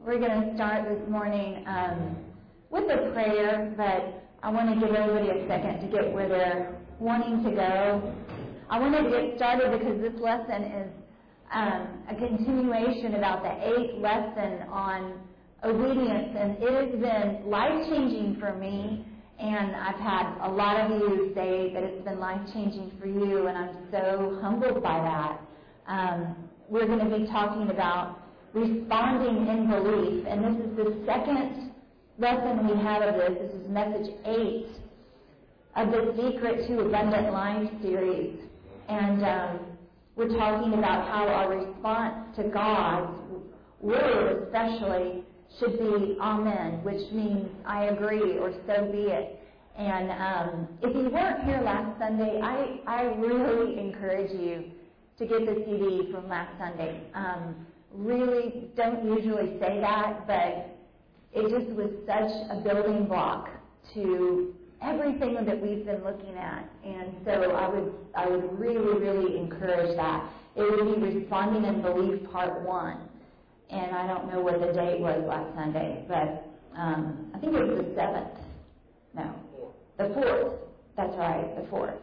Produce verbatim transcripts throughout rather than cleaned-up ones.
We're going to start this morning um, with a prayer, but I want to give everybody a second to get where they're wanting to go. I wanted to get started because this lesson is um, a continuation about the eighth lesson on obedience, and it has been life-changing for me, and I've had a lot of you say that it's been life-changing for you, and I'm so humbled by that. Um, we're going to be talking about responding in belief, and this is the second lesson we have of this. This is message eight of the Secret to Abundant Life series, and um, we're talking about how our response to God's word especially should be amen, which means I agree or so be it. And um, if you weren't here last Sunday, I, I really encourage you to get the C D from last Sunday. Um, really don't usually say that, but it just was such a building block to everything that we've been looking at. And so I would I would really, really encourage that. It would be Responding in Belief Part one. And I don't know what the date was last Sunday, but um, I think it was the seventh. No, the fourth. That's right, the fourth.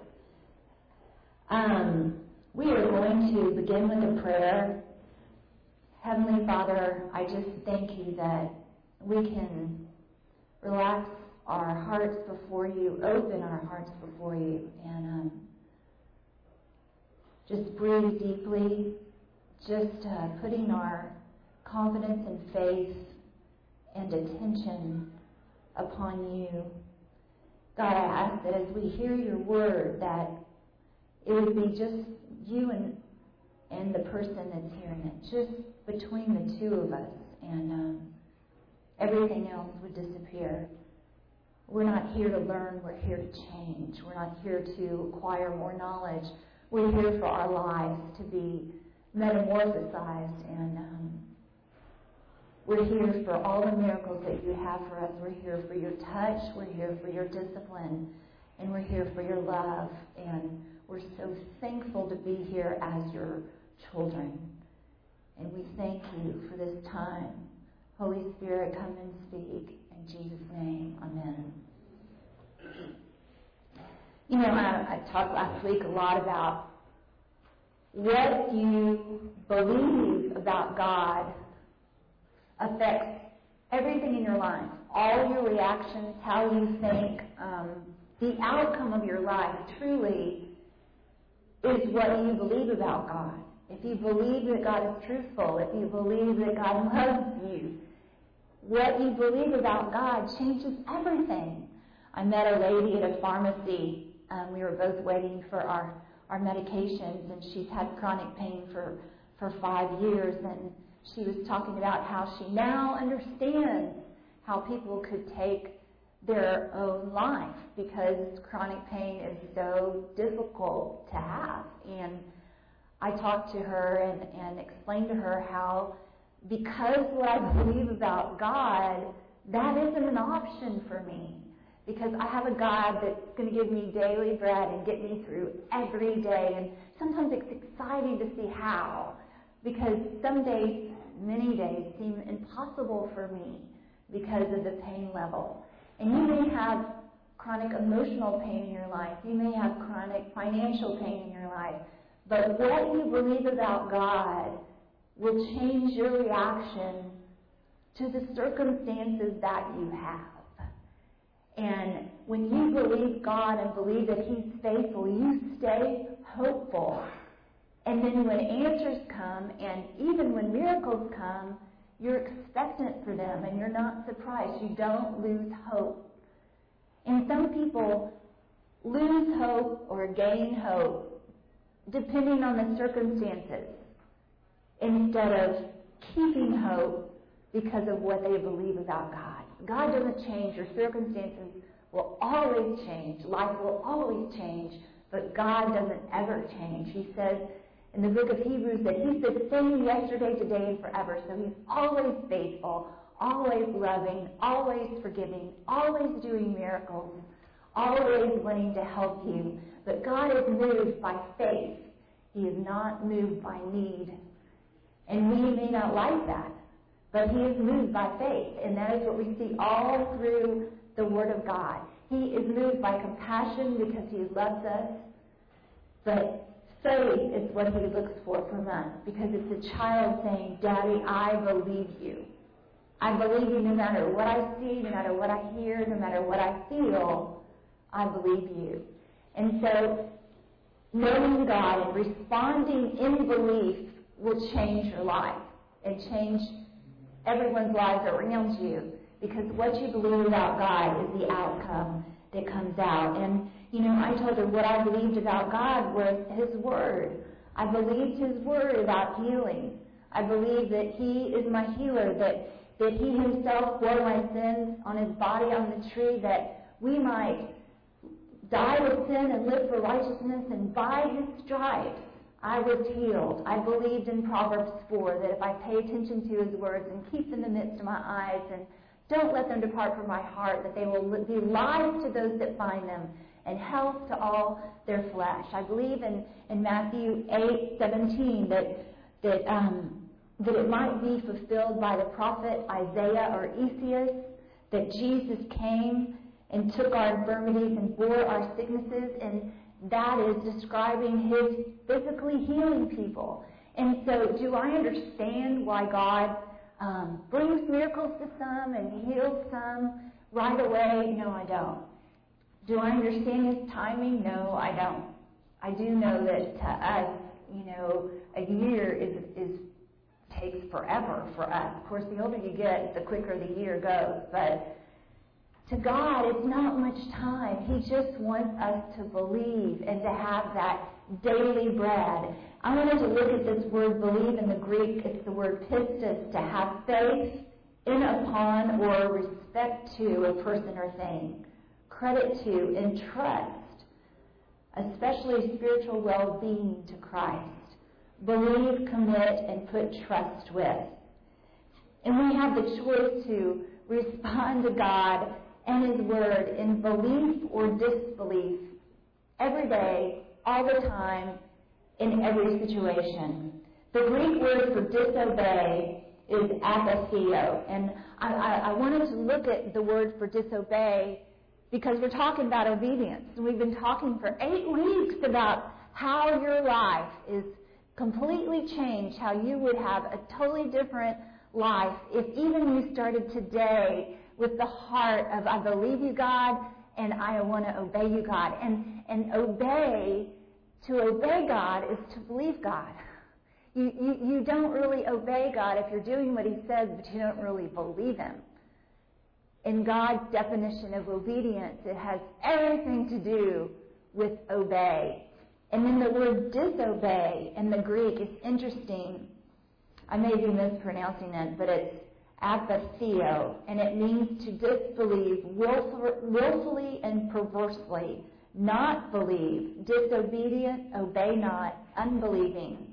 Um, we are going to begin with a prayer. Heavenly Father, I just thank you that we can relax our hearts before you, open our hearts before you, and um, just breathe deeply, just uh, putting our confidence and faith and attention upon you. God, I ask that as we hear your word, that it would be just you and and the person that's hearing it, just between the two of us, and um, everything else would disappear. We're not here to learn, we're here to change. We're not here to acquire more knowledge. We're here for our lives to be metamorphosized, and um, we're here for all the miracles that you have for us. We're here for your touch, we're here for your discipline, and we're here for your love, and we're so thankful to be here as your children. And we thank you for this time. Holy Spirit, come and speak. In Jesus' name, amen. You know, I, I talked last week a lot about what you believe about God affects everything in your life. All your reactions, how you think, um, the outcome of your life truly is what you believe about God. If you believe that God is truthful, if you believe that God loves you, what you believe about God changes everything. I met a lady at a pharmacy. Um, we were both waiting for our, our medications, and she's had chronic pain for, for five years, and she was talking about how she now understands how people could take their own life because chronic pain is so difficult to have. And I talked to her and, and explained to her how, because what I believe about God, that isn't an option for me. Because I have a God that's going to give me daily bread and get me through every day. And sometimes it's exciting to see how. Because some days, many days, seem impossible for me because of the pain level. And you may have chronic emotional pain in your life. You may have chronic financial pain in your life. But what you believe about God will change your reaction to the circumstances that you have. And when you believe God and believe that He's faithful, you stay hopeful. And then when answers come, and even when miracles come, you're expectant for them and you're not surprised. You don't lose hope. And some people lose hope or gain hope depending on the circumstances, instead of keeping hope because of what they believe about God. God doesn't change. Your circumstances will always change. Life will always change. But God doesn't ever change. He says in the book of Hebrews that He's the same yesterday, today, and forever. So He's always faithful, always loving, always forgiving, always doing miracles, always wanting to help you. But God is moved by faith. He is not moved by need. And we may not like that. but he is moved by faith, and that is what we see all through the Word of God. He is moved by compassion because he loves us, but faith is what he looks for from us, because it's a child saying, Daddy, I believe you. I believe you no matter what I see, no matter what I hear, no matter what I feel, I believe you. And so, knowing God and responding in belief will change your life and change everyone's lives around you, because what you believe about God is the outcome that comes out. And, you know, I told her what I believed about God was His Word. I believed His Word about healing. I believe that He is my healer, that, that He Himself bore my sins on His body on the tree, that we might die with sin and live for righteousness, and by His stripes I was healed. I believed in Proverbs four that if I pay attention to His words and keep them in the midst of my eyes and don't let them depart from my heart, that they will be life to those that find them and health to all their flesh. I believe in, in Matthew eight seventeen that that um, that it might be fulfilled by the prophet Isaiah or Esaias, that Jesus came and took our infirmities and bore our sicknesses, and that is describing His physically healing people. And so, do I understand why God um, brings miracles to some and heals some right away? No, I don't. Do I understand His timing? No, I don't. I do know that to us, you know, a year is is takes forever for us. Of course, the older you get, the quicker the year goes, but to God, it's not much time. He just wants us to believe and to have that daily bread. I wanted to look at this word believe in the Greek. It's the word pistis, to have faith in, upon, or respect to a person or thing. Credit to and trust, especially spiritual well-being to Christ. Believe, commit, and put trust with. And we have the choice to respond to God and His Word in belief or disbelief every day, all the time, in every situation. The Greek word for disobey is apatheo. And I, I, I wanted to look at the word for disobey because we're talking about obedience. And we've been talking for eight weeks about how your life is completely changed, how you would have a totally different life if even you started today with the heart of, I believe you, God, and I want to obey you, God. And and obey, to obey God is to believe God. You, you, you don't really obey God if you're doing what He says, but you don't really believe Him. In God's definition of obedience, it has everything to do with obey. And then the word disobey in the Greek is interesting. I may be mispronouncing it, but it's apatheo, and it means to disbelieve willfully and perversely, not believe, disobedient, obey not, unbelieving.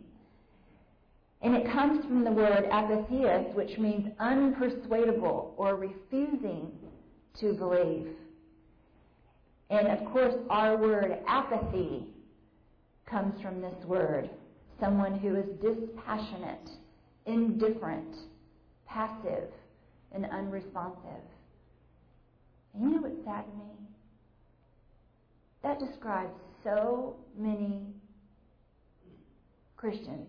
And it comes from the word apatheos, which means unpersuadable or refusing to believe. And of course, our word apathy comes from this word, someone who is dispassionate, indifferent, passive, and unresponsive. And you know what's sad to me? That describes so many Christians.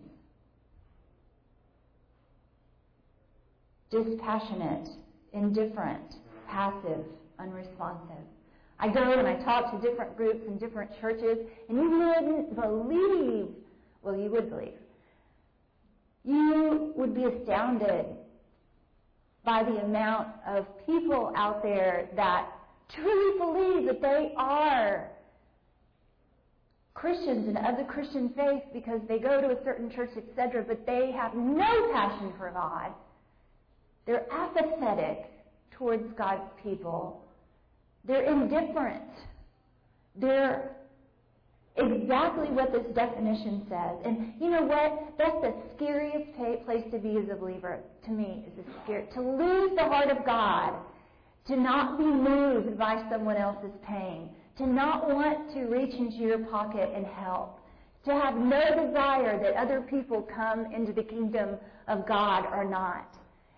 Dispassionate, indifferent, passive, unresponsive. I go and I talk to different groups and different churches, and you wouldn't believe, well, you would believe, you would be astounded by the amount of people out there that truly believe that they are Christians and of the Christian faith because they go to a certain church, et cetera, but they have no passion for God. They're apathetic towards God's people. They're indifferent. They're exactly what this definition says. And you know what? That's the scariest place to be as a believer, to me, is the scary, to lose the heart of God, to not be moved by someone else's pain, to not want to reach into your pocket and help, to have no desire that other people come into the kingdom of God or not.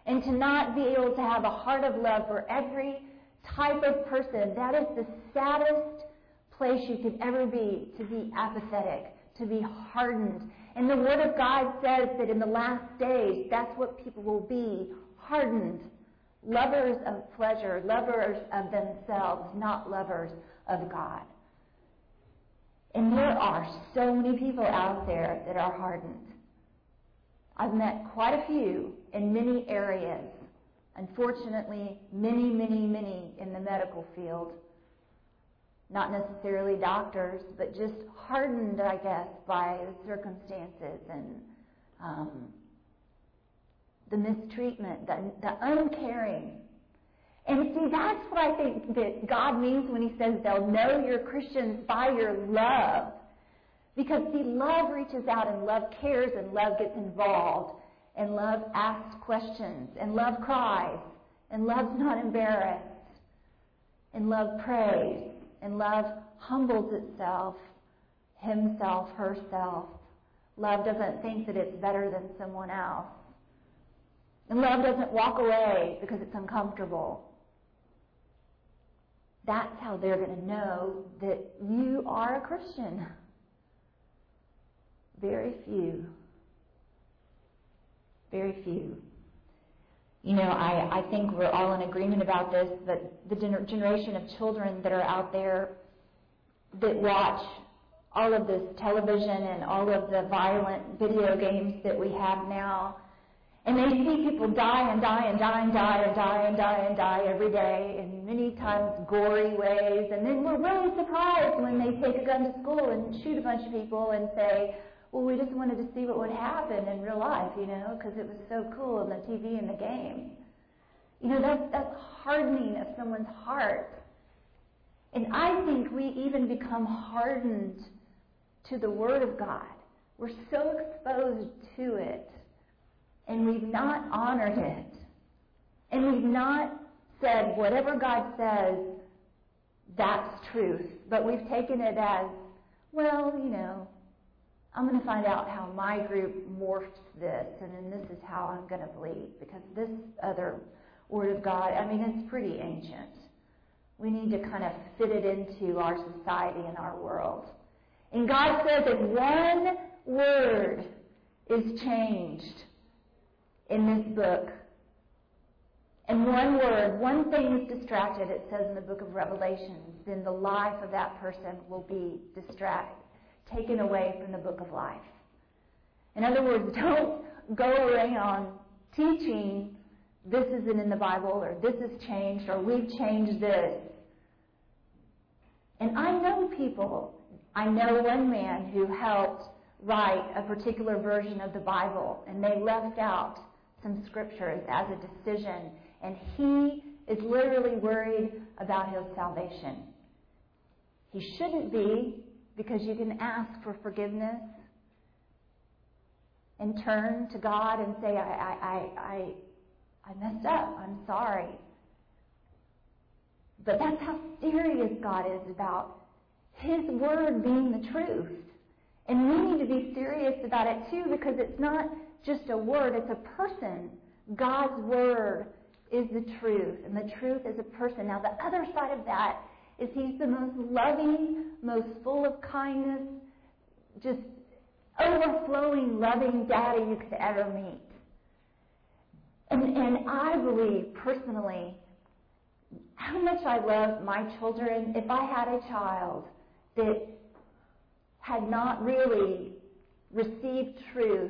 And to not be able to have a heart of love for every type of person, that is the saddest place you could ever be, to be apathetic, to be hardened. And the Word of God says that in the last days, that's what people will be, hardened. Lovers of pleasure, lovers of themselves, not lovers of God. And there are so many people out there that are hardened. I've met quite a few in many areas. Unfortunately, many, many, many in the medical field. Not necessarily doctors, but just hardened, I guess, by the circumstances and um, the mistreatment, the, the uncaring. And see, that's what I think that God means when He says they'll know you're Christians by your love. Because, see, love reaches out and love cares and love gets involved. And love asks questions. And love cries. And love's not embarrassed. And love prays. And love humbles itself, himself, herself. Love doesn't think that it's better than someone else. And love doesn't walk away because it's uncomfortable. That's how they're going to know that you are a Christian. Very few. Very few. You know, I, I think we're all in agreement about this, but the gener- generation of children that are out there that watch all of this television and all of the violent video games that we have now, and they see people die and die and die and die and die and die and die every day in many times gory ways, and then we're really surprised when they take a gun to school and shoot a bunch of people and say, well, we just wanted to see what would happen in real life, you know, because it was so cool in the T V and the game. You know, that's, that's hardening of someone's heart. And I think we even become hardened to the Word of God. We're so exposed to it, and we've not honored it. And we've not said, whatever God says, that's truth. But we've taken it as, well, you know, I'm going to find out how my group morphs this, and then this is how I'm going to believe, because this other Word of God, I mean, it's pretty ancient. We need to kind of fit it into our society and our world. And God says that one word is changed in this book. And one word, one thing is distracted, it says in the book of Revelation, then the life of that person will be distracted, taken away from the book of life. In other words, don't go around teaching this isn't in the Bible, or this has changed, or we've changed this. And I know people, I know one man who helped write a particular version of the Bible, and they left out some scriptures as a decision, and he is literally worried about his salvation. He shouldn't be, because you can ask for forgiveness and turn to God and say, I, I, I, I, I messed up. I'm sorry. But that's how serious God is about His Word being the truth. And we need to be serious about it too, because it's not just a word, it's a person. God's Word is the truth, and the truth is a person. Now, the other side of that is He's the most loving, most full of kindness, just overflowing, loving daddy you could ever meet. And, and I believe personally how much I love my children. If I had a child that had not really received truth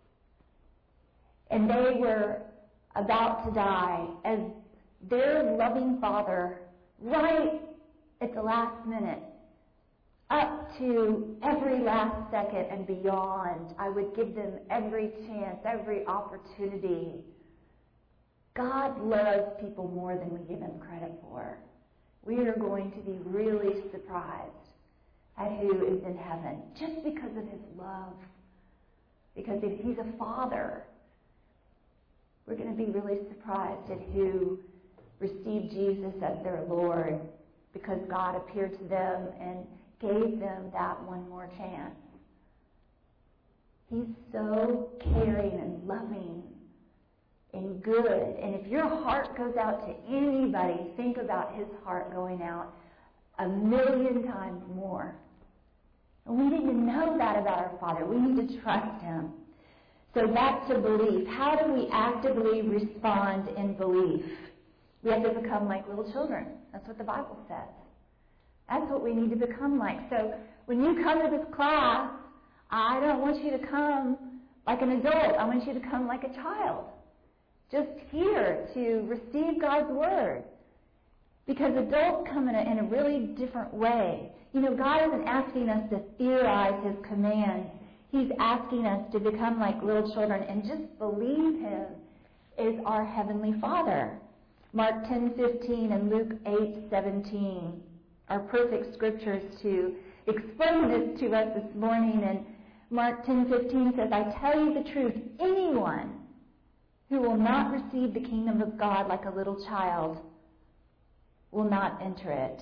and they were about to die, as their loving father, right at the last minute, up to every last second and beyond, I would give them every chance, every opportunity. God loves people more than we give Him credit for. We are going to be really surprised at who is in heaven just because of His love. Because if He's a Father, we're going to be really surprised at who received Jesus as their Lord, because God appeared to them and gave them that one more chance. He's so caring and loving and good. And if your heart goes out to anybody, think about his heart going out a million times more. And we need to know that about our Father. We need to trust him. So back to belief. How do we actively respond in belief? We have to become like little children. That's what the Bible says. That's what we need to become like. So when you come to this class, I don't want you to come like an adult. I want you to come like a child. Just here to receive God's Word. Because adults come in a, in a really different way. You know, God isn't asking us to theorize his commands. He's asking us to become like little children and just believe him is our Heavenly Father. Mark ten fifteen and Luke eight seventeen are perfect scriptures to explain this to us this morning. And Mark ten fifteen says, I tell you the truth, anyone who will not receive the kingdom of God like a little child will not enter it.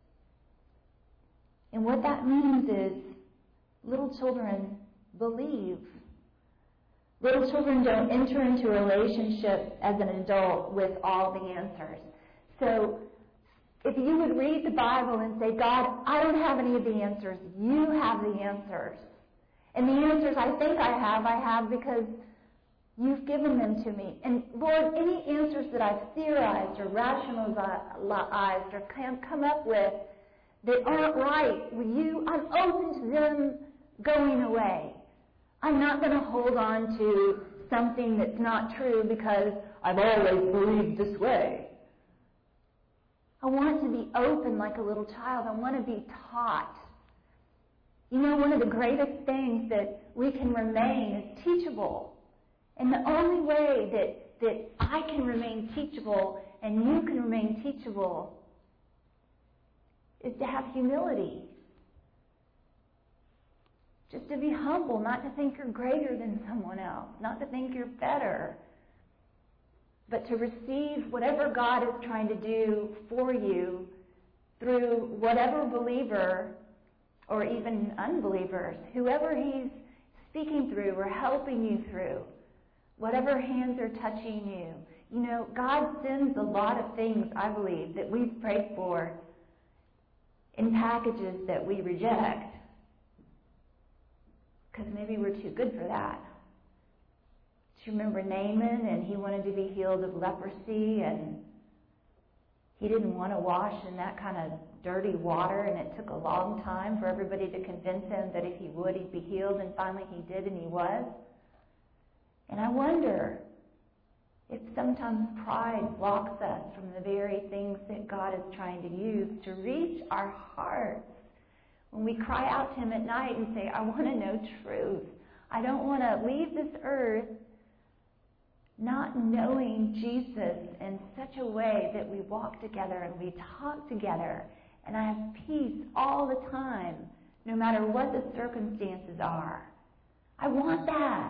And what that means is little children believe. Little children don't enter into a relationship as an adult with all the answers. So if you would read the Bible and say, God, I don't have any of the answers. You have the answers. And the answers I think I have, I have because you've given them to me. And Lord, any answers that I've theorized or rationalized or come up with that aren't right with you, I'm open to them going away. I'm not going to hold on to something that's not true because I've always believed this way. I want to be open like a little child. I want to be taught. You know, one of the greatest things that we can remain is teachable. And the only way that, that I can remain teachable and you can remain teachable is to have humility. Just to be humble, not to think you're greater than someone else, not to think you're better, but to receive whatever God is trying to do for you through whatever believer or even unbelievers, whoever he's speaking through or helping you through, whatever hands are touching you. You know, God sends a lot of things, I believe, that we've prayed for in packages that we reject because maybe we're too good for that. Do you remember Naaman, and he wanted to be healed of leprosy, and he didn't want to wash in that kind of dirty water, and it took a long time for everybody to convince him that if he would, he'd be healed, and finally he did, and he was. And I wonder if sometimes pride blocks us from the very things that God is trying to use to reach our hearts. When we cry out to him at night and say, I want to know truth. I don't want to leave this earth not knowing Jesus in such a way that we walk together and we talk together and I have peace all the time, no matter what the circumstances are. I want that.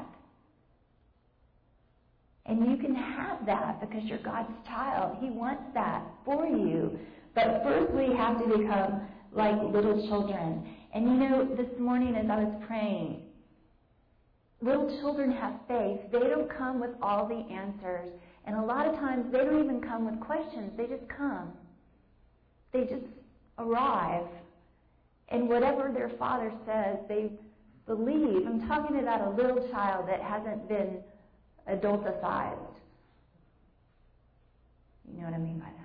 And you can have that because you're God's child. He wants that for you. But first we have to become like little children. And you know, this morning as I was praying, little children have faith. They don't come with all the answers. And a lot of times they don't even come with questions. They just come. They just arrive. And whatever their father says, they believe. I'm talking about a little child that hasn't been adulticized. You know what I mean by that?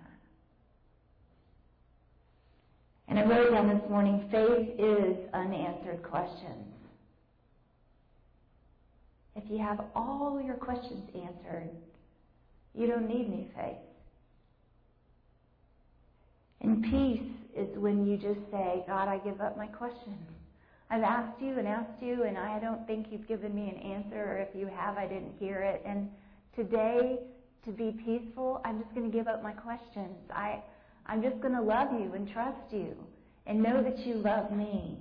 And I wrote down this morning, faith is unanswered questions. If you have all your questions answered, you don't need any faith. And peace is when you just say, God, I give up my questions. I've asked you and asked you, and I don't think you've given me an answer, or if you have, I didn't hear it. And today, to be peaceful, I'm just going to give up my questions. I, I'm just going to love you and trust you and know that you love me.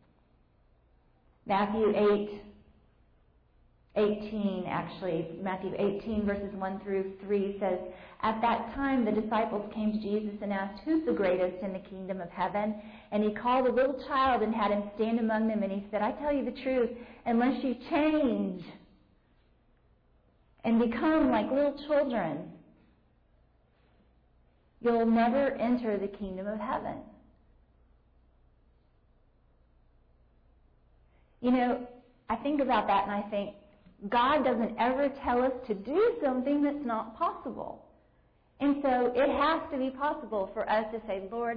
Matthew eight, eighteen, actually, Matthew eighteen, verses one through three says, at that time the disciples came to Jesus and asked, who's the greatest in the kingdom of heaven? And he called a little child and had him stand among them, and he said, I tell you the truth, unless you change and become like little children, you'll never enter the kingdom of heaven. You know, I think about that and I think, God doesn't ever tell us to do something that's not possible. And so it has to be possible for us to say, Lord,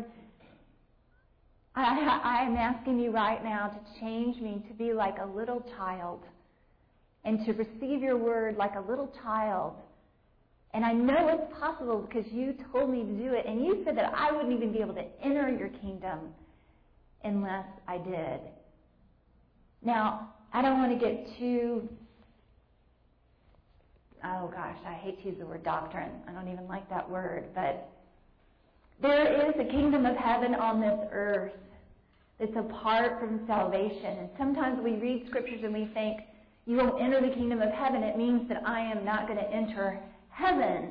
I, I am asking you right now to change me to be like a little child and to receive your word like a little child. And I know it's possible because you told me to do it. And you said that I wouldn't even be able to enter your kingdom unless I did. Now, I don't want to get too, oh gosh, I hate to use the word doctrine. I don't even like that word. But there is a kingdom of heaven on this earth that's apart from salvation. And sometimes we read scriptures and we think, you won't enter the kingdom of heaven. It means that I am not going to enter heaven.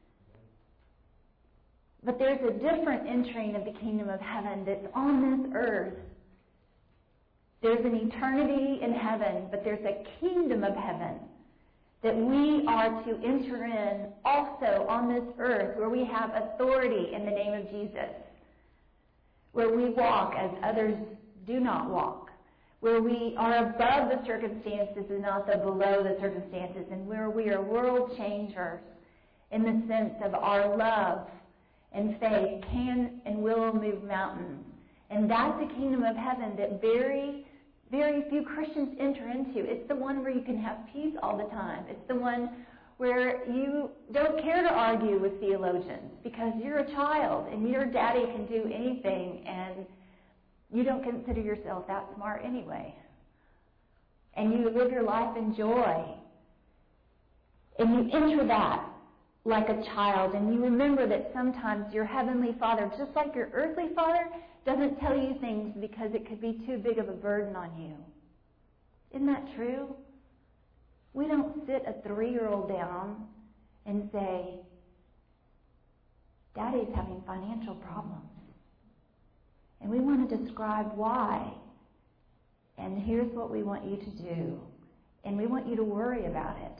But there's a different entering of the kingdom of heaven that's on this earth. There's an eternity in heaven, but there's a kingdom of heaven that we are to enter in also on this earth, where we have authority in the name of Jesus, where we walk as others do not walk, where we are above the circumstances and not the below the circumstances, and where we are world changers in the sense of our love and faith can and will move mountains. And that's the kingdom of heaven that very, very few Christians enter into. It's the one where you can have peace all the time. It's the one where you don't care to argue with theologians because you're a child and your daddy can do anything and you don't consider yourself that smart anyway. And you live your life in joy. And you enter that like a child, and you remember that sometimes your heavenly Father, just like your earthly Father, doesn't tell you things because it could be too big of a burden on you. Isn't that true? We don't sit a three-year-old down and say, Daddy's having financial problems. And we want to describe why. And here's what we want you to do. And we want you to worry about it.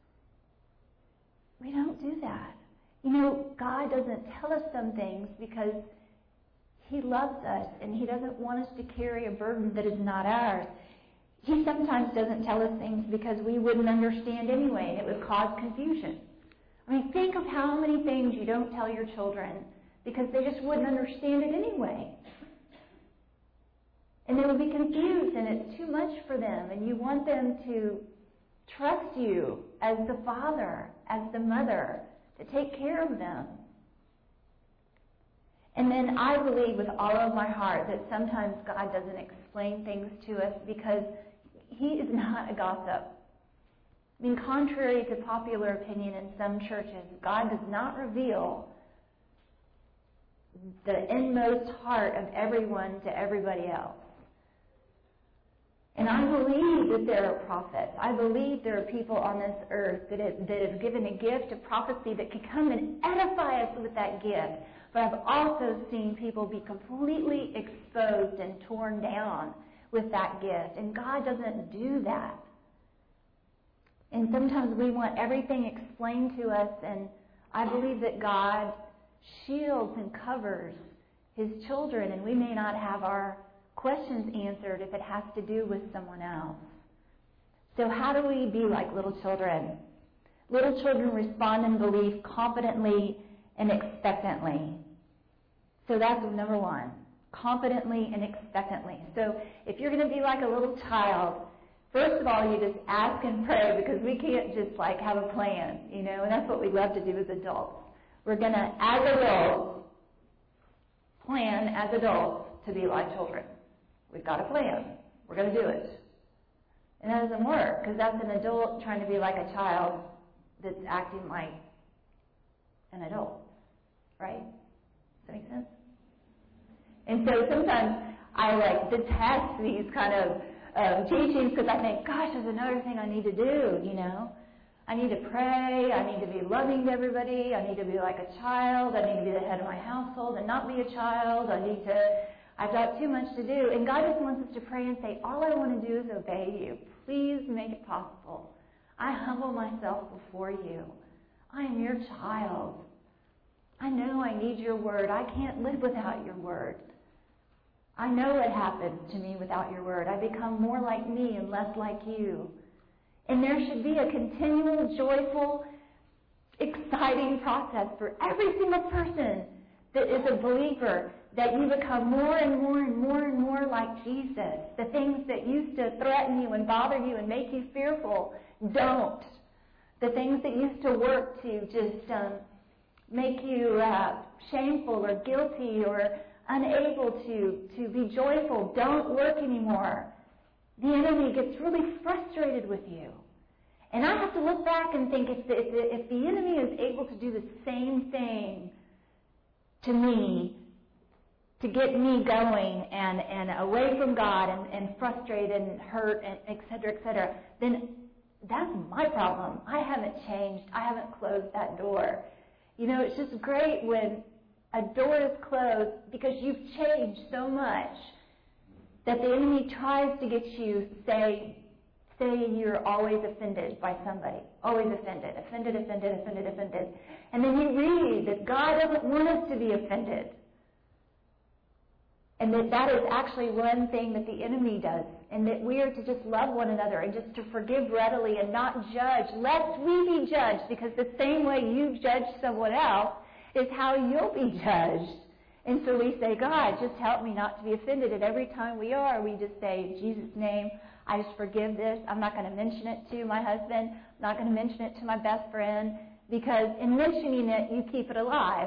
We don't do that. You know, God doesn't tell us some things because He loves us and He doesn't want us to carry a burden that is not ours. He sometimes doesn't tell us things because we wouldn't understand anyway and it would cause confusion. I mean, think of how many things you don't tell your children because they just wouldn't understand it anyway. And they would be confused and it's too much for them and you want them to trust you as the father, as the mother, to take care of them. And then I believe with all of my heart that sometimes God doesn't explain things to us because He is not a gossip. I mean, contrary to popular opinion in some churches, God does not reveal the inmost heart of everyone to everybody else. And I believe that there are prophets. I believe there are people on this earth that have, that have given a gift of prophecy that can come and edify us with that gift. But I've also seen people be completely exposed and torn down with that gift. And God doesn't do that. And sometimes we want everything explained to us. And I believe that God shields and covers His children. And we may not have our questions answered if it has to do with someone else. So how do we be like little children? Little children respond in belief confidently and expectantly. So that's number one, confidently and expectantly. So if you're going to be like a little child, first of all, you just ask and pray because we can't just like have a plan, you know, and that's what we love to do as adults. We're going to, as adults, plan as adults to be like children. We've got a plan. We're going to do it. And that doesn't work because that's an adult trying to be like a child that's acting like an adult. Right? Does that make sense? And so sometimes I like detest these kind of um, teachings because I think, gosh, there's another thing I need to do, you know. I need to pray. I need to be loving to everybody. I need to be like a child. I need to be the head of my household and not be a child. I need to... I've got too much to do. And God just wants us to pray and say, all I want to do is obey you. Please make it possible. I humble myself before you. I am your child. I know I need your word. I can't live without your word. I know what happens to me without your word. I become more like me and less like you. And there should be a continual, joyful, exciting process for every single person that is a believer, that you become more and more and more and more like Jesus. The things that used to threaten you and bother you and make you fearful, don't. The things that used to work to just um, make you uh, shameful or guilty or unable to, to be joyful, don't work anymore. The enemy gets really frustrated with you. And I have to look back and think, if the, if the, if the enemy is able to do the same thing to me, to get me going and, and away from God and, and frustrated and hurt, and et cetera, et cetera, then that's my problem. I haven't changed. I haven't closed that door. You know, it's just great when a door is closed because you've changed so much that the enemy tries to get you, say, say you're always offended by somebody. Always offended. Offended, offended, offended, offended. And then you read that God doesn't want us to be offended. And that that is actually one thing that the enemy does. And that we are to just love one another and just to forgive readily and not judge, lest we be judged. Because the same way you judge someone else is how you'll be judged. And so we say, God, just help me not to be offended. And every time we are, we just say, in Jesus' name, I just forgive this. I'm not going to mention it to my husband. I'm not going to mention it to my best friend. Because in mentioning it, you keep it alive.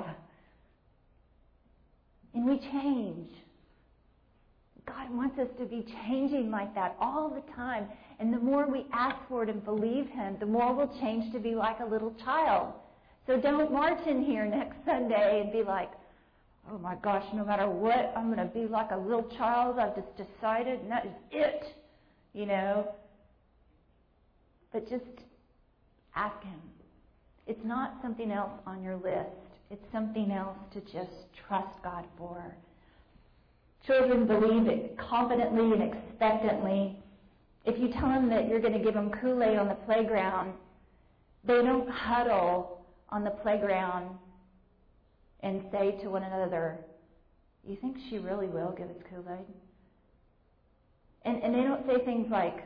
And we change. God wants us to be changing like that all the time. And the more we ask for it and believe Him, the more we'll change to be like a little child. So don't march in here next Sunday and be like, oh my gosh, no matter what, I'm going to be like a little child. I've just decided, and that is it. You know. But just ask Him. It's not something else on your list. It's something else to just trust God for. Children believe it confidently and expectantly. If you tell them that you're going to give them Kool-Aid on the playground, they don't huddle on the playground and say to one another, you think she really will give us Kool-Aid? And, and they don't say things like,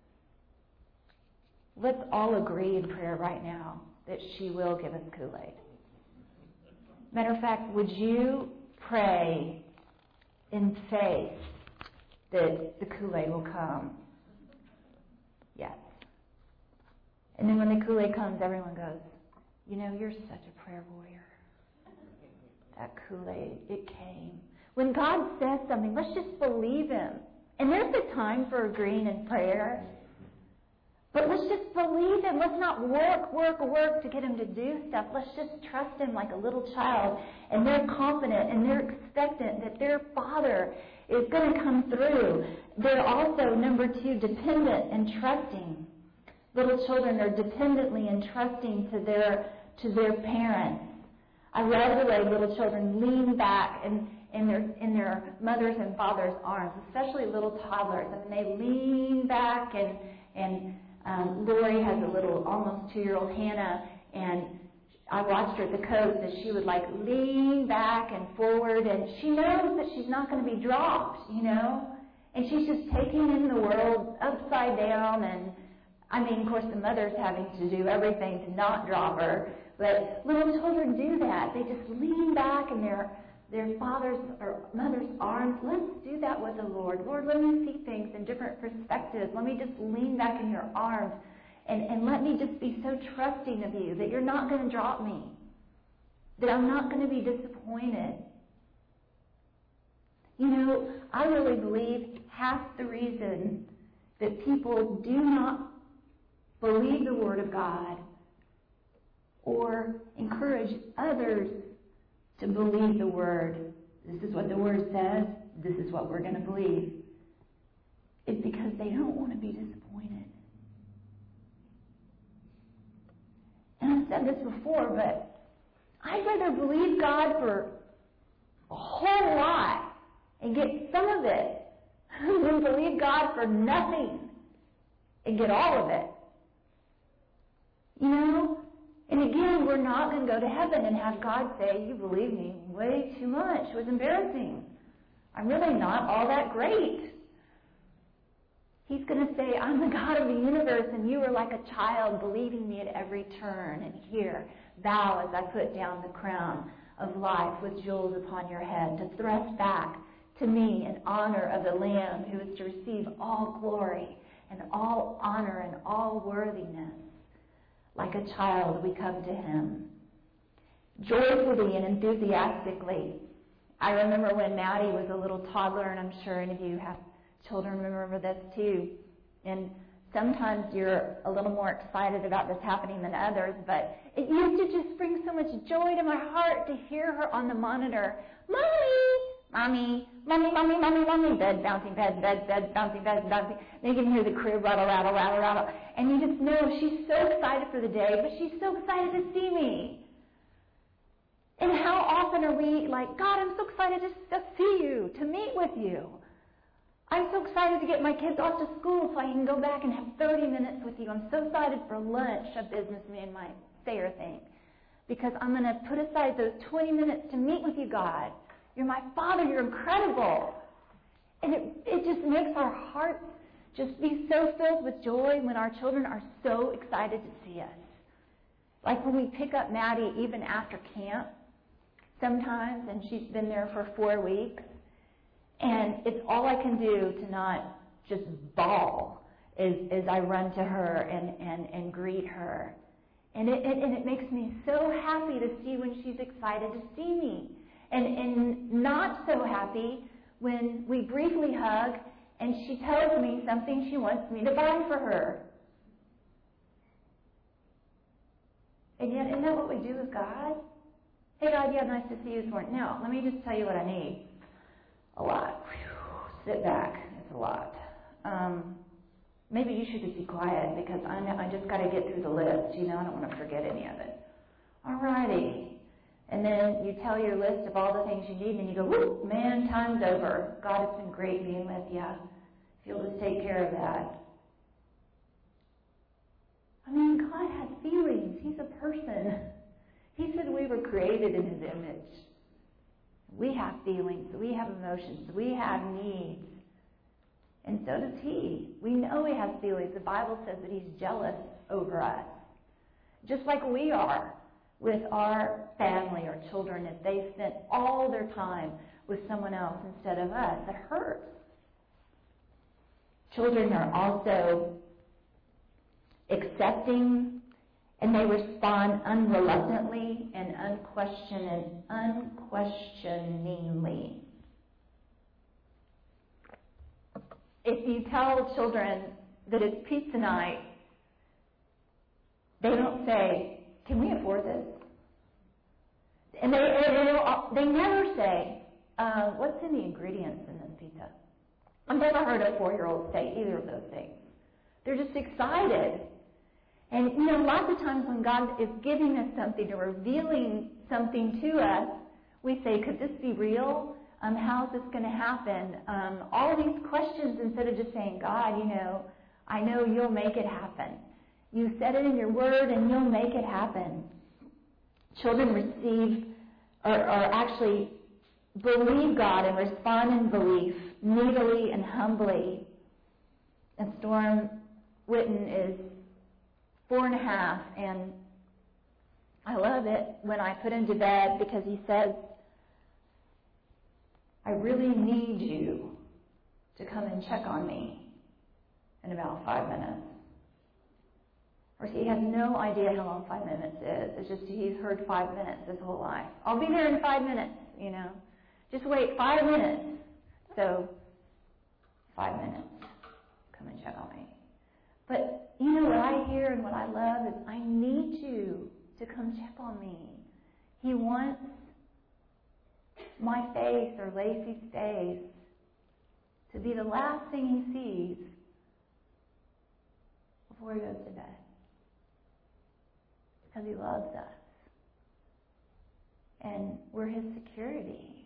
let's all agree in prayer right now that she will give us Kool-Aid. Matter of fact, would you pray in faith that the Kool-Aid will come? Yes. And then when the Kool-Aid comes, everyone goes, you know, you're such a prayer warrior. That Kool-Aid, it came. When God says something, let's just believe Him. And there's a time for agreeing in prayer. But let's just believe Him. Let's not work, work, work to get Him to do stuff. Let's just trust Him like a little child. And they're confident and they're expectant that their Father is going to come through. They're also, number two, dependent and trusting. Little children are dependently and trusting to their, to their parents. I love the way little children lean back in, in their in their mother's and father's arms, especially little toddlers. I mean, they lean back, and and um, Lori has a little almost two-year-old Hannah, and I watched her at the coast, and she would like lean back and forward, and she knows that she's not going to be dropped, you know, and she's just taking in the world upside down. And I mean, of course, the mother's having to do everything to not drop her. But little children do that. They just lean back in their, their father's or mother's arms. Let's do that with the Lord. Lord, let me see things in different perspectives. Let me just lean back in your arms. And, and let me just be so trusting of you that you're not going to drop me. That I'm not going to be disappointed. You know, I really believe half the reason that people do not believe the Word of God or encourage others to believe the Word, this is what the Word says, this is what we're going to believe, is because they don't want to be disappointed. And I've said this before, but I'd rather believe God for a whole lot and get some of it than believe God for nothing and get all of it. You know? And again, we're not going to go to heaven and have God say, you believe me way too much. It was embarrassing. I'm really not all that great. He's going to say, I'm the God of the universe, and you are like a child believing me at every turn. And here, bow as I put down the crown of life with jewels upon your head, to thrust back to me in honor of the Lamb who is to receive all glory and all honor and all worthiness. Like a child, we come to him joyfully and enthusiastically. I remember when Maddie was a little toddler, and I'm sure any of you have children remember this too. And sometimes you're a little more excited about this happening than others, but it used to just bring so much joy to my heart to hear her on the monitor. Mommy, mommy, mommy, mommy, mommy, mommy, bed bouncing, bed, bed, bed, bouncing, bed, bouncing. Then you can hear the crib rattle, rattle, rattle, rattle. And you just know she's so excited for the day, but she's so excited to see me. And how often are we like, God, I'm so excited to, to see you, to meet with you. I'm so excited to get my kids off to school so I can go back and have thirty minutes with you. I'm so excited for lunch, a businessman might say or think, because I'm going to put aside those twenty minutes to meet with you, God. You're my Father. You're incredible. And it, it just makes our hearts just be so filled with joy when our children are so excited to see us. Like when we pick up Maddie even after camp sometimes, and she's been there for four weeks, and it's all I can do to not just bawl as, as I run to her and, and, and greet her. And it, it, and it makes me so happy to see when she's excited to see me. And, and not so happy when we briefly hug and she tells me something she wants me to buy for her. And yet, isn't that what we do with God? Hey, God, yeah, nice to see you this morning. Now, let me just tell you what I need. A lot. Whew, sit back. It's a lot. Um, maybe you should just be quiet because I know I just got to get through the list. You know, I don't want to forget any of it. All righty. And then you tell your list of all the things you need, and then you go, whoop, man, time's over. God, it's been great being with you. If you'll just take care of that. I mean, God has feelings. He's a person. He said we were created in his image. We have feelings. We have emotions. We have needs. And so does he. We know he has feelings. The Bible says that he's jealous over us. Just like we are with our family or children if they spent all their time with someone else instead of us. It hurts. Children are also accepting, and they respond unreluctantly and unquestion unquestioningly. If you tell children that it's pizza night, they don't say, can we afford this? And they, they, they never say, uh, what's in the ingredients in this pizza? I've never heard a four-year-old say either of those things. They're just excited. And, you know, lots of times when God is giving us something or revealing something to us, we say, could this be real? Um, how's this going to happen? Um, all these questions instead of just saying, God, you know, I know you'll make it happen. You said it in your word and you'll make it happen. Children receive or, or actually believe God and respond in belief, needily and humbly. And Storm Witten is four and a half, and I love it when I put him to bed because he says, I really need you to come and check on me in about five minutes. Or he has no idea how long five minutes is. It's just he's heard five minutes his whole life. I'll be there in five minutes, you know. Just wait five minutes. So, five minutes. Come and check on me. But, you know, what I hear and what I love is, I need you to come check on me. He wants my face or Lacey's face to be the last thing he sees before he goes to bed. Because he loves us. And we're his security.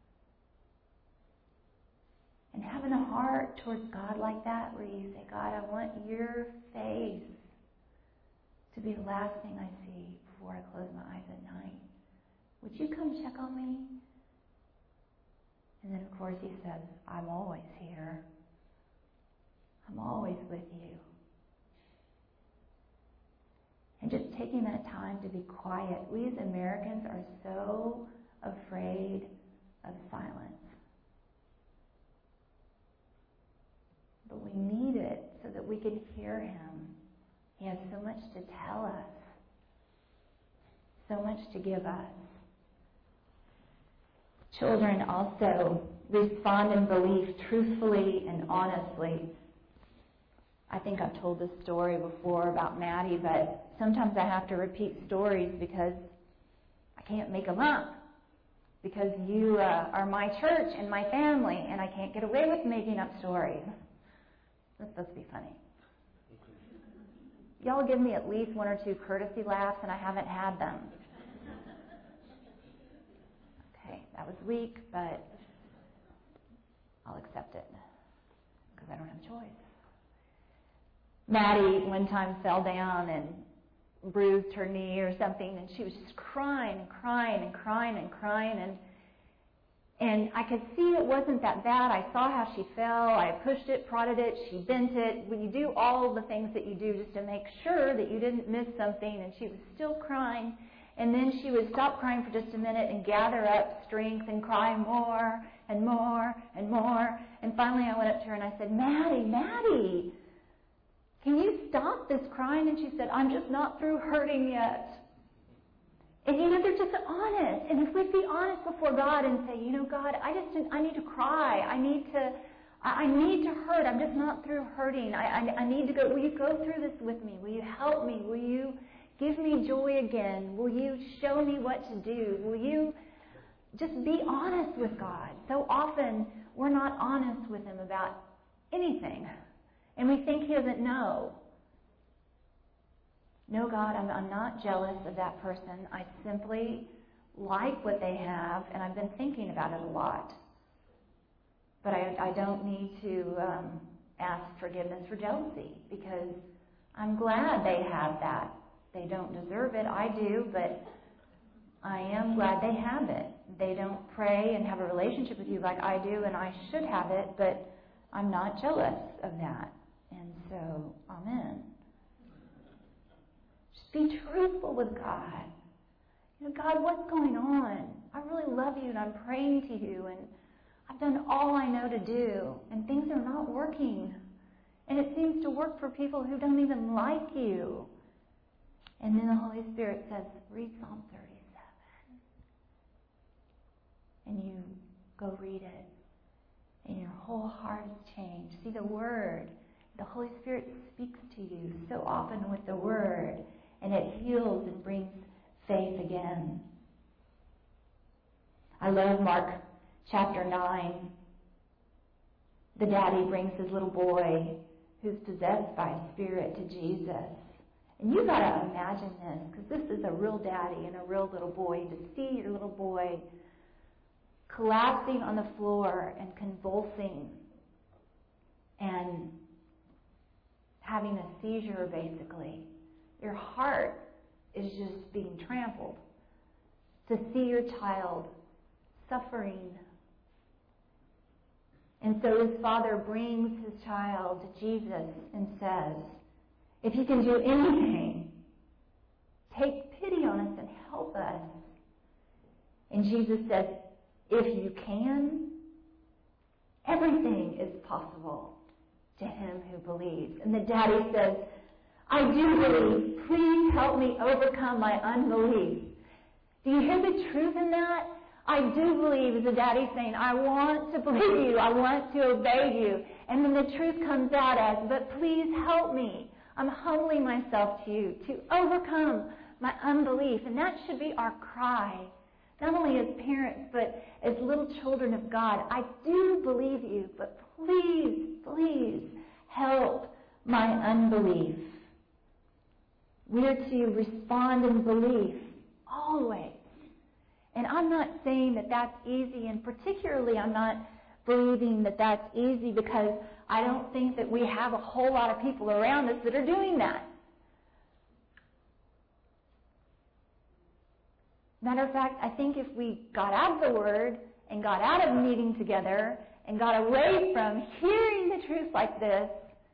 And having a heart towards God like that, where you say, God, I want your face to be the last thing I see before I close my eyes at night. Would you come check on me? And then, of course, he says, I'm always here. I'm always with you. And just taking that time to be quiet. We as Americans are so afraid of silence. But we need it so that we can hear him. He has so much to tell us, so much to give us. Children also respond in belief truthfully and honestly. I think I've told this story before about Maddie, but sometimes I have to repeat stories because I can't make them up. Because you uh, are my church and my family, and I can't get away with making up stories. That's supposed to be funny. Y'all give me at least one or two courtesy laughs, and I haven't had them. Okay, that was weak, but I'll accept it because I don't have a choice. Maddie one time fell down and bruised her knee or something, and she was just crying and crying and crying and crying, and and I could see it wasn't that bad. I saw how she fell. I pushed it, prodded it, she bent it. When you do all the things that you do just to make sure that you didn't miss something, and she was still crying, and then she would stop crying for just a minute and gather up strength and cry more and more and more, and finally I went up to her and I said, Maddie, Maddie, can you stop this crying? And she said, I'm just not through hurting yet. And you know, they're just honest. And if we'd be honest before God and say, you know, God, I just didn't, I need to cry. I need to, I need to hurt. I'm just not through hurting. I, I, I need to go. Will you go through this with me? Will you help me? Will you give me joy again? Will you show me what to do? Will you just be honest with God? So often we're not honest with him about anything. And we think he doesn't know. No, God, I'm, I'm not jealous of that person. I simply like what they have, and I've been thinking about it a lot. But I, I don't need to um, ask forgiveness for jealousy, because I'm glad they have that. They don't deserve it. I do, but I am glad they have it. They don't pray and have a relationship with you like I do, and I should have it, but I'm not jealous of that. And so, amen. Just be truthful with God. You know, God, what's going on? I really love you, and I'm praying to you, and I've done all I know to do, and things are not working. And it seems to work for people who don't even like you. And then the Holy Spirit says, read Psalm thirty-seven. And you go read it, and your whole heart is changed. See, the Word, the Holy Spirit speaks to you so often with the Word, and it heals and brings faith again. I love Mark chapter nine. The daddy brings his little boy who's possessed by a spirit to Jesus. And you got to imagine this, because this is a real daddy and a real little boy. To see your little boy collapsing on the floor and convulsing and having a seizure, basically. Your heart is just being trampled. To see your child suffering. And so his father brings his child to Jesus and says, if you can do anything, take pity on us and help us. And Jesus says, if you can, everything is possible to him who believes. And the daddy says, I do believe. Please help me overcome my unbelief. Do you hear the truth in that? I do believe, as a daddy saying, I want to believe you. I want to obey you. And then the truth comes out as, but please help me. I'm humbling myself to you to overcome my unbelief. And that should be our cry, not only as parents, but as little children of God. I do believe you, but please, please help my unbelief. We are to respond in belief always. And I'm not saying that that's easy, and particularly I'm not believing that that's easy because I don't think that we have a whole lot of people around us that are doing that. Matter of fact, I think if we got out of the Word and got out of meeting together and got away from hearing the truth like this,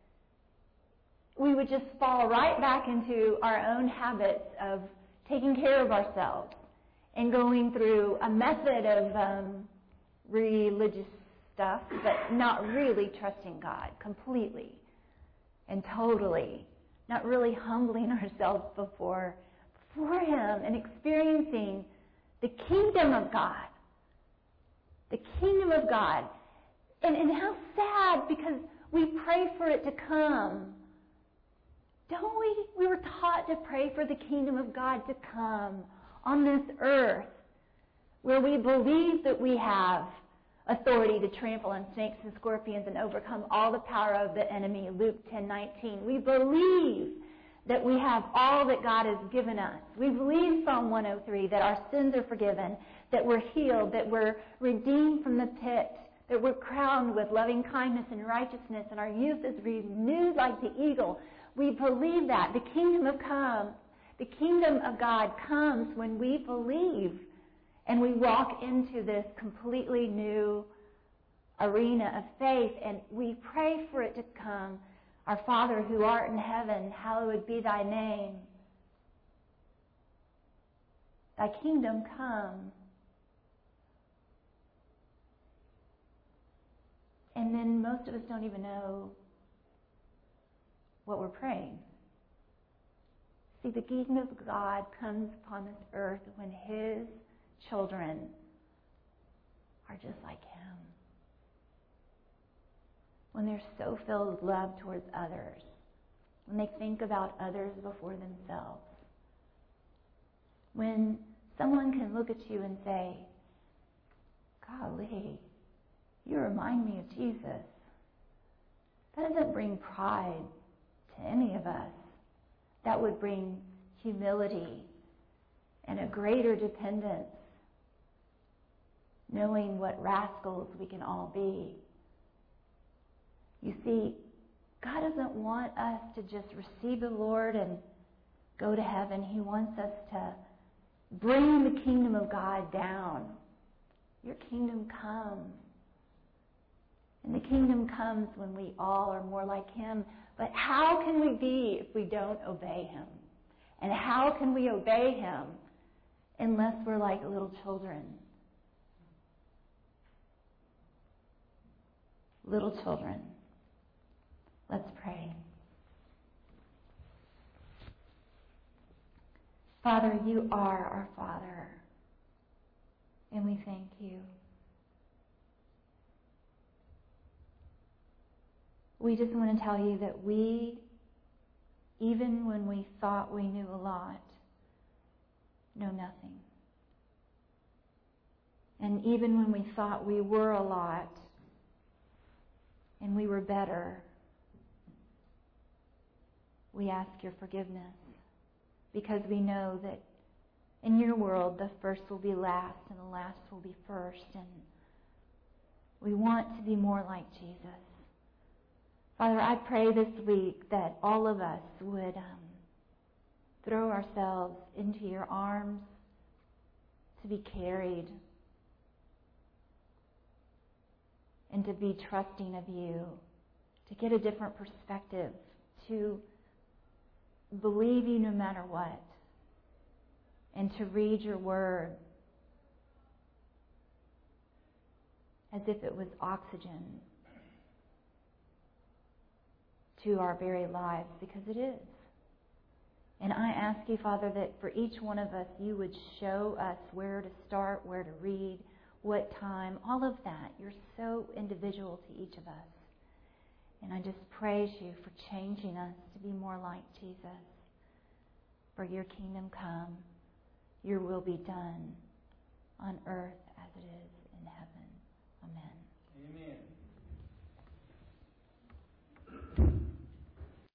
we would just fall right back into our own habits of taking care of ourselves and going through a method of um, religious stuff, but not really trusting God completely and totally, not really humbling ourselves before, before Him and experiencing the kingdom of God. The kingdom of God. And, and how sad, because we pray for it to come. Don't we? We were taught to pray for the kingdom of God to come on this earth, where we believe that we have authority to trample on snakes and scorpions and overcome all the power of the enemy, Luke ten nineteen. We believe that we have all that God has given us. We believe Psalm one oh three, that our sins are forgiven, that we're healed, that we're redeemed from the pit, that we're crowned with loving kindness and righteousness, and our youth is renewed like the eagle. We believe that. The kingdom of come, the kingdom of God comes when we believe and we walk into this completely new arena of faith, and we pray for it to come. Our Father who art in heaven, hallowed be thy name. Thy kingdom come. And then most of us don't even know what we're praying. See, the kingdom of God comes upon this earth when His children are just like Him. When they're so filled with love towards others. When they think about others before themselves. When someone can look at you and say, golly, you remind me of Jesus. That doesn't bring pride to any of us. That would bring humility and a greater dependence, knowing what rascals we can all be. You see, God doesn't want us to just receive the Lord and go to heaven. He wants us to bring the kingdom of God down. Your kingdom come. And the kingdom comes when we all are more like Him. But how can we be if we don't obey Him? And how can we obey Him unless we're like little children? Little children. Let's pray. Father, You are our Father. And we thank You. We just want to tell You that we, even when we thought we knew a lot, know nothing. And even when we thought we were a lot and we were better, we ask Your forgiveness, because we know that in Your world the first will be last and the last will be first, and we want to be more like Jesus. Father, I pray this week that all of us would um, throw ourselves into Your arms to be carried and to be trusting of You, to get a different perspective, to believe You no matter what, and to read Your Word as if it was oxygen to our very lives, because it is. And I ask You, Father, that for each one of us, You would show us where to start, where to read, what time, all of that. You're so individual to each of us. And I just praise You for changing us to be more like Jesus. For Your kingdom come, Your will be done on earth as it is in heaven. Amen. Amen.